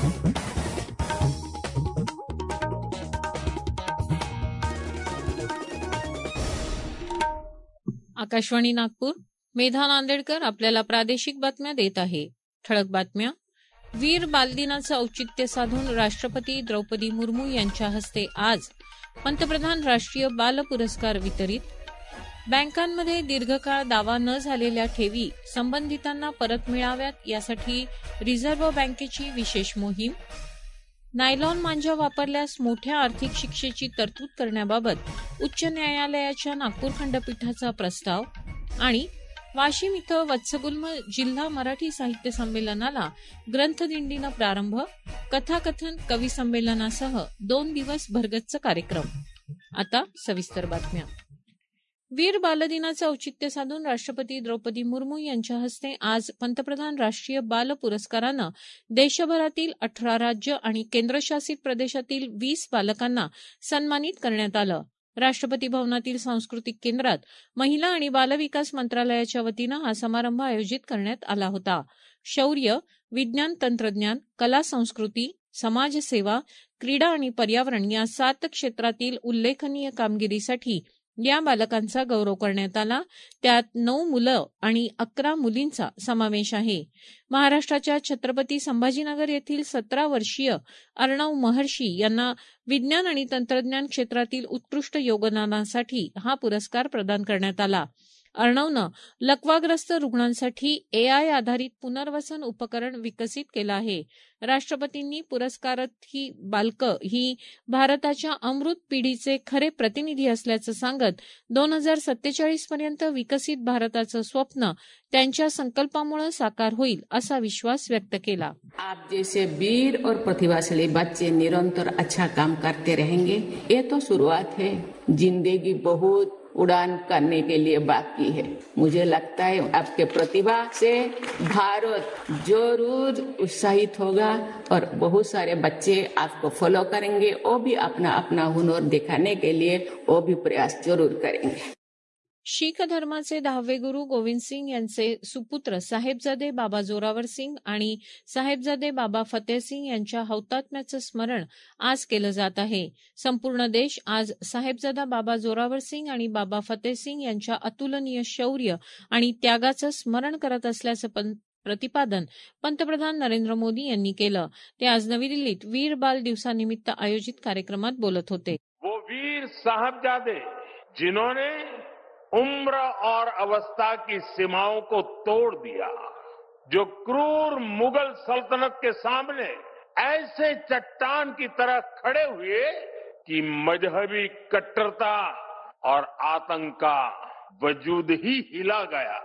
आकाशवाणी नागपूर. मेधा नांदेडकर आपल्याला प्रादेशिक बातम्या देत आहे. ठळक बातम्या. वीर बालदिनाचं औचित्य साधून राष्ट्रपती द्रौपदी मुर्मू यांच्या हस्ते आज पंतप्रधान राष्ट्रीय बाल पुरस्कार वितरित. बँकांमध्ये दीर्घकाळ दावा न झालेल्या ठेवी संबंधितांना परत मिळाव्यात यासाठी रिझर्व्ह बँकेची विशेष मोहीम. नायलॉन मांजा वापरल्यास मोठ्या आर्थिक शिक्षेची तरतूद करण्याबाबत उच्च न्यायालयाच्या नागपूर खंडपीठाचा प्रस्ताव. आणि वाशिम इथं वत्सगुल्म जिल्हा मराठी साहित्य संमेलनाला ग्रंथदिंडीनं प्रारंभ. कथाकथन, कवी संमेलनासह 2 दिवस भरगच्च कार्यक्रम. आता सविस्तर बातम्या. वीर बालदिनाचं औचित्य साधून राष्ट्रपती द्रौपदी मुर्मू यांच्या हस्ते आज पंतप्रधान राष्ट्रीय बाल पुरस्कारानं देशभरातील 18 राज्य आणि केंद्रशासित प्रदेशातील 20 बालकांना सन्मानित करण्यात आलं. राष्ट्रपती भवनातील सांस्कृतिक केंद्रात महिला आणि बालविकास मंत्रालयाच्या वतीनं हा समारंभ आयोजित करण्यात आला होता. शौर्य, विज्ञान तंत्रज्ञान, कला संस्कृती, समाजसेवा, क्रीडा आणि पर्यावरण या 7 क्षेत्रातील उल्लेखनीय कामगिरीसाठी या बालकांचा गौरव करण्यात आला. त्यात 9 मुलं आणि 11 मुलींचा समावेश आहे. महाराष्ट्राच्या छत्रपती संभाजीनगर येथील 17 वर्षीय अर्णव महर्षी यांना विज्ञान आणि तंत्रज्ञान क्षेत्रातील उत्कृष्ट योगदानासाठी हा पुरस्कार प्रदान करण्यात आला. अर्णवनं लकवाग्रस्त रुग्णांसाठी AI आधारित पुनर्वसन उपकरण विकसित केलं आहे. राष्ट्रपतींनी पुरस्कारार्थी बालकं ही भारताच्या अमृत पिढीचे खरे प्रतिनिधी असल्याचं सांगत 2047 पर्यंत विकसित भारताचं स्वप्न त्यांच्या संकल्पामुळे साकार होईल असा विश्वास व्यक्त केला. आप जैसे वीर और प्रतिभाशाली बच्चे निरंतर अच्छा काम करते रहेंगे. ये तो शुरुआत है. जिंदगी बहुत उड़ान करने के लिए बाकी है. मुझे लगता है आपके प्रतिभा से भारत जरूर उत्साहित होगा और बहुत सारे बच्चे आपको फॉलो करेंगे. वो भी अपना अपना हुनर दिखाने के लिए वो भी प्रयास जरूर करेंगे. शीख धर्माचे 10वे गुरु गोविंद सिंग यांचे सुपुत्र साहेबजादे बाबा जोरावर सिंग आणि साहेबजादे बाबा फतेह सिंग यांच्या हौतात्म्याचं स्मरण आज केलं जात आहे. संपूर्ण देश आज साहेबजादा बाबा जोरावर सिंग आणि बाबा फतेह सिंग यांच्या अतुलनीय शौर्य आणि त्यागाचं स्मरण करत असल्याचं प्रतिपादन पंतप्रधान नरेंद्र मोदी यांनी केलं. ते आज नवी दिल्लीत वीर बाल दिवसानिमित्त आयोजित कार्यक्रमात बोलत होते. वो वीर साहबजादे जिन्होंने उम्र और अवस्था की सीमाओं को तोड़ दिया, जो क्रूर मुगल सल्तनत के सामने ऐसे चट्टान की तरह खड़े हुए कि मजहबी कट्टरता और आतंक का वजूद ही हिला गया.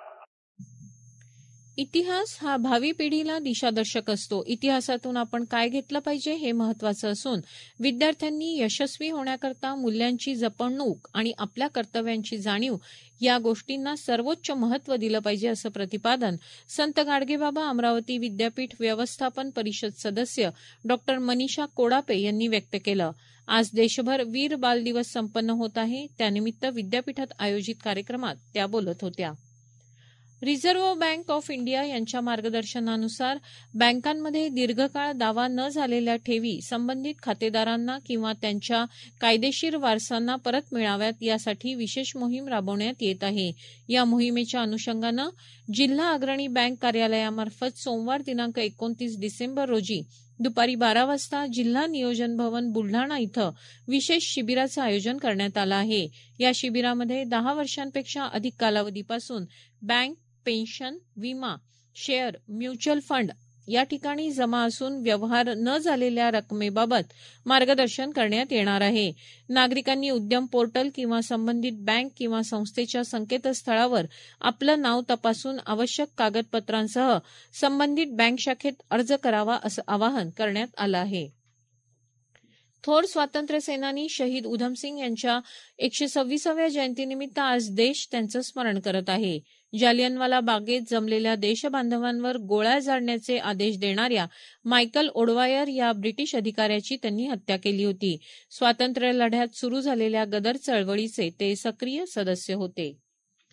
इतिहास हा भावी पिढीला दिशादर्शक असतो. इतिहासातून आपण काय घेतलं पाहिजे हे महत्वाचं असून विद्यार्थ्यांनी यशस्वी होण्याकरता मूल्यांची जपणूक आणि आपल्या कर्तव्यांची जाणीव या गोष्टींना सर्वोच्च महत्व दिलं पाहिजे असं प्रतिपादन संत गाडगेबाबा अमरावती विद्यापीठ व्यवस्थापन परिषद सदस्य डॉ. मनीषा कोडापे यांनी व्यक्त केलं. आज देशभर वीर बाल दिवस संपन्न होत आहे. त्यानिमित्त विद्यापीठात आयोजित कार्यक्रमात त्या बोलत होत्या. रिझर्व्ह बँक ऑफ इंडिया यांच्या मार्गदर्शनानुसार बँकांमध्ये दीर्घकाळ दावा न झालेल्या ठेवी संबंधित खातेदारांना किंवा त्यांच्या कायदेशीर वारसांना परत मिळाव्यात यासाठी विशेष मोहीम राबवण्यात येत आहे. या मोहिमेच्या अनुषंगानं जिल्हा अग्रणी बँक कार्यालयामार्फत सोमवार दिनांक 29 डिसेंबर रोजी दुपारी 12 वाजता जिल्हा नियोजन भवन बुलढाणा इथं विशेष शिबिराचं आयोजन करण्यात आलं आहे. या शिबिरामध्ये 10 वर्षांपेक्षा अधिक कालावधीपासून बँक, पेन्शन, विमा, शेअर, म्युच्युअल फंड या ठिकाणी जमा असून व्यवहार न झालेल्या रकमेबाबत मार्गदर्शन करण्यात येणार आहे. नागरिकांनी उद्यम पोर्टल किंवा संबंधित बँक किंवा संस्थेच्या संकेतस्थळावर आपलं नाव तपासून आवश्यक कागदपत्रांसह संबंधित बँक शाखेत अर्ज करावा असं आवाहन करण्यात आलं आहे. थोर स्वातंत्र्य सेनानी शहीद उधमसिंग यांच्या 126व्या जयंतीनिमित्त आज देश त्यांचं स्मरण करत आहे. जालियनवाला बागेत जमलेल्या देशबांधवांवर गोळ्या झाडण्याचे आदेश देणाऱ्या मायकल ओडवायर या ब्रिटिश अधिकाऱ्याची त्यांनी हत्या केली होती. स्वातंत्र्य लढ्यात सुरू झालेल्या गदर चळवळीचे ते सक्रिय सदस्य होते.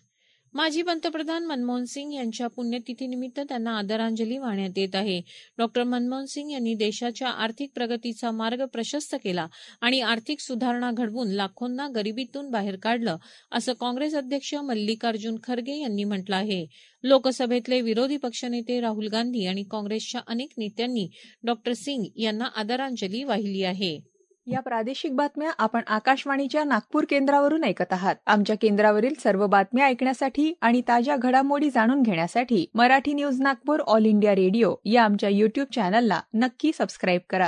माजी पंतप्रधान मनमोहन सिंग यांच्या पुण्यतिथीनिमित्त त्यांना आदरांजली वाहण्यात येत आहे. डॉ. मनमोहन सिंग यांनी देशाच्या आर्थिक प्रगतीचा मार्ग प्रशस्त केला आणि आर्थिक सुधारणा घडवून लाखोंना गरिबीतून बाहेर काढलं, असं काँग्रेस अध्यक्ष मल्लिकार्जुन खरगे यांनी म्हटलं आहे. लोकसभेतले विरोधी पक्षनेते राहुल गांधी आणि काँग्रेसच्या अनेक नेत्यांनी डॉ. सिंग यांना आदरांजली वाहिली आहे. या प्रादेशिक बातम्या आपण आकाशवाणीच्या नागपूर केंद्रावरून ऐकत आहात. आमच्या केंद्रावरील सर्व बातम्या ऐकण्यासाठी आणि ताज्या घडामोडी जाणून घेण्यासाठी Marathi news Nagpur all India radio या आमच्या युट्यूब चॅनलला नक्की सबस्क्राईब करा.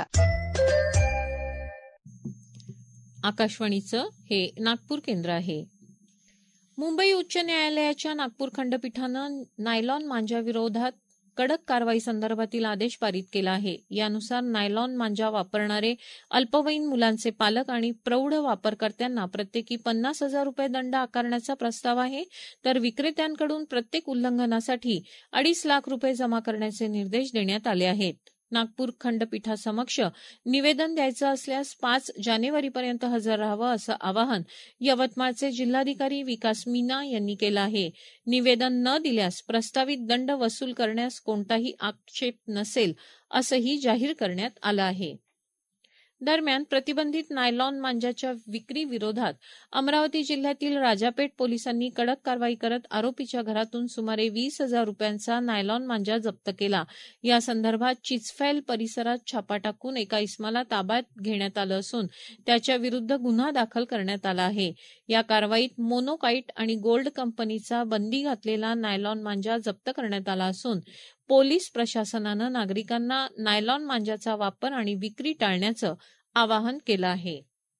आकाशवाणीचं हे नागपूर केंद्र आहे. मुंबई उच्च न्यायालयाच्या नागपूर खंडपीठानं नायलॉन मांजाविरोधात कडक कारवाई संदर्भातील आदेश पारित केला आहे. यानुसार नायलॉन मांजा वापरणारे अल्पवयीन मुलांचे पालक आणि प्रौढ वापरकर्त्यांना प्रत्येकी 50,000 रुपये दंड आकारण्याचा प्रस्ताव आहे, तर विक्रेत्यांकडून प्रत्येक उल्लंघनासाठी 2.5 लाख रुपये जमा करण्याचे निर्देश देण्यात आले आहेत. नागपूर खंडपीठासमक्ष निवेदन द्यायचं असल्यास 5 जानेवारीपर्यंत हजर राहावं असं आवाहन यवतमाळचे जिल्हाधिकारी विकास मीना यांनी केलं आहे. निवेदन न दिल्यास प्रस्तावित दंड वसूल करण्यास कोणताही आक्षेप नसेल असंही जाहीर करण्यात आलं आहे. दरम्यान प्रतिबंधित नायलॉन मांजाच्या विक्री विरोधात अमरावती जिल्ह्यातील राजापेठ पोलिसांनी कडक कारवाई करत आरोपीच्या घरातून सुमारे 20,000 रुपयांचा नायलॉन मांजा जप्त केला. या संदर्भात चिचफैल परिसरात छापा टाकून एका इसमाला ताब्यात घेण्यात आलं असून त्याच्या विरुद्ध गुन्हा दाखल करण्यात आला आहे. या कारवाईत मोनोकाईट आणि गोल्ड कंपनीचा बंदी घातलेला नायलॉन मांजा जप्त करण्यात आला असून पोलीस प्रशासनानं नागरिकांना नायलॉन मांजाचा वापर आणि विक्री टाळण्याचं आवाहन केलं आहे.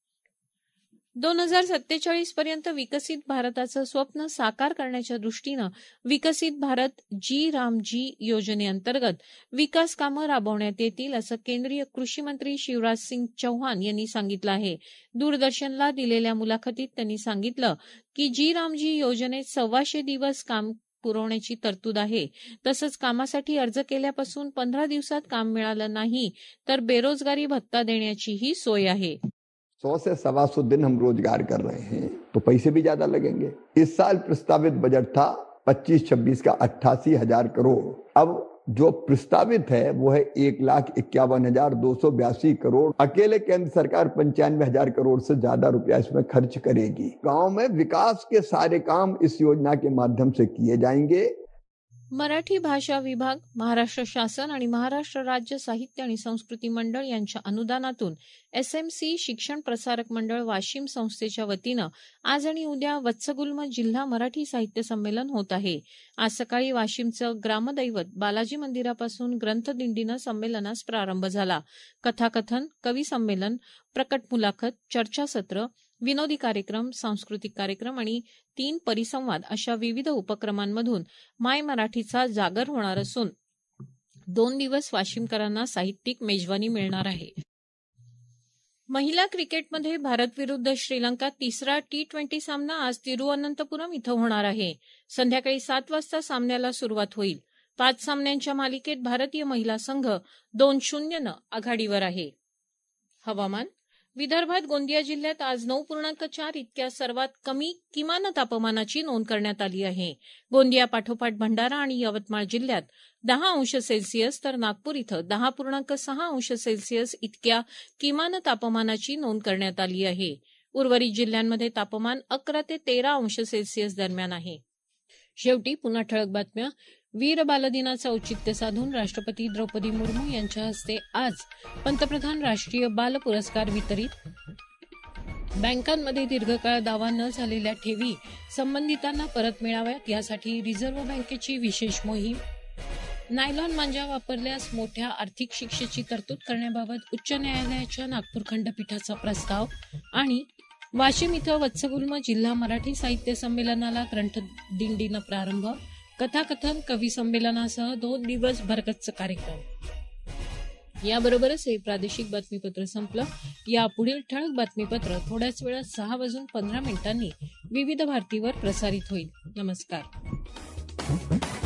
2047 पर्यंत विकसित भारताचं स्वप्न साकार करण्याच्या दृष्टीनं विकसित भारत जी राम जी योजनेअंतर्गत विकास कामं राबवण्यात येतील असं केंद्रीय कृषी मंत्री शिवराज सिंग चौहान यांनी सांगितलं आहे. दूरदर्शनला दिलेल्या मुलाखतीत त्यांनी सांगितलं की जी राम जी योजनेत 125 दिवस काम पुरवण्याची तरतूद आहे. तसंच कामासाठी अर्ज केल्यापासून 15 दिवसात काम मिळालं नाही तर बेरोजगारी भत्ता देण्याचीही सोय आहे. 100 से 125 दिन हम रोजगार कर रहे हैं तो पैसे भी ज्यादा लगेंगे. इस साल प्रस्तावित बजट था 25-26 का 88,000 करोड़. अब जो प्रस्तावित है वो है 1,51,282 करोड़. अकेले केंद्र सरकार 95,000 करोड़ से ज्यादा रुपया इसमें खर्च करेगी. गांव में विकास के सारे काम इस योजना के माध्यम से किए जाएंगे. मराठी भाषा विभाग, महाराष्ट्र शासन आणि महाराष्ट्र राज्य साहित्य आणि संस्कृती मंडळ यांच्या अनुदानातून SMC शिक्षण प्रसारक मंडळ वाशिम संस्थेच्या वतीनं आज आणि उद्या वत्सगुल्म जिल्हा मराठी साहित्य संमेलन होत आहे. आज सकाळी वाशिमचं ग्रामदैवत बालाजी मंदिरापासून ग्रंथदिंडीनं संमेलनास प्रारंभ झाला. कथाकथन, कवी संमेलन, प्रकट मुलाखत, चर्चासत्र, विनोदी कार्यक्रम, सांस्कृतिक कार्यक्रम आणि 3 परिसंवाद अशा विविध उपक्रमांमधून माय मराठीचा जागर होणार असून 2 दिवस वाशिमकरांना साहित्यिक मेजवानी मिळणार आहे. महिला क्रिकेटमध्ये भारत विरुद्ध श्रीलंका तिसरा T20 सामना आज तिरुअनंतपुरम इथं होणार आहे. संध्याकाळी 7 वाजता सामन्याला सुरुवात होईल. 5 सामन्यांच्या मालिकेत भारतीय महिला संघ 2-0 आघाडीवर आहे. हवामान. विदर्भात गोंदिया जिल्ह्यात आज 9.4 इतक्या सर्वात कमी किमान तापमानाची नोंद करण्यात आली आहे. गोंदिया पाठोपाठ भंडारा आणि यवतमाळ जिल्ह्यात 10 अंश सेल्सिअस तर नागपूर इथं 10.6 अंश सेल्सिअस इतक्या किमान तापमानाची नोंद करण्यात आली आहे. उर्वरित जिल्ह्यांमध्ये तापमान 11 ते 13 अंश सेल्सिअस दरम्यान आहे. शेवटी पुन्हा ठळक बातम्या. वीर बालदिनाचं औचित्य साधून राष्ट्रपती द्रौपदी मुर्मू यांच्या हस्ते आज पंतप्रधान राष्ट्रीय बाल पुरस्कार वितरित. बँकांमध्ये दीर्घकाळ दावा न झालेल्या ठेवी संबंधितांना परत मिळाव्यात यासाठी रिझर्व्ह बँकेची विशेष मोहीम. नायलॉन मांजा वापरल्यास मोठ्या आर्थिक शिक्षेची तरतूद करण्याबाबत उच्च न्यायालयाच्या नागपूर खंडपीठाचा प्रस्ताव. आणि वाशिम इथं वत्सगुल्म जिल्हा मराठी साहित्य संमेलनाला ग्रंथदिंडीनं प्रारंभ. कथाकथन, कवी संमेलनासह 2 दिवस भरगच्च कार्यक्रम. याबरोबरच हे प्रादेशिक बातमीपत्र संपलं. या पुढील ठळक बातमीपत्र थोड्याच वेळात 6:15 विविध भारतीवर प्रसारित होईल. नमस्कार.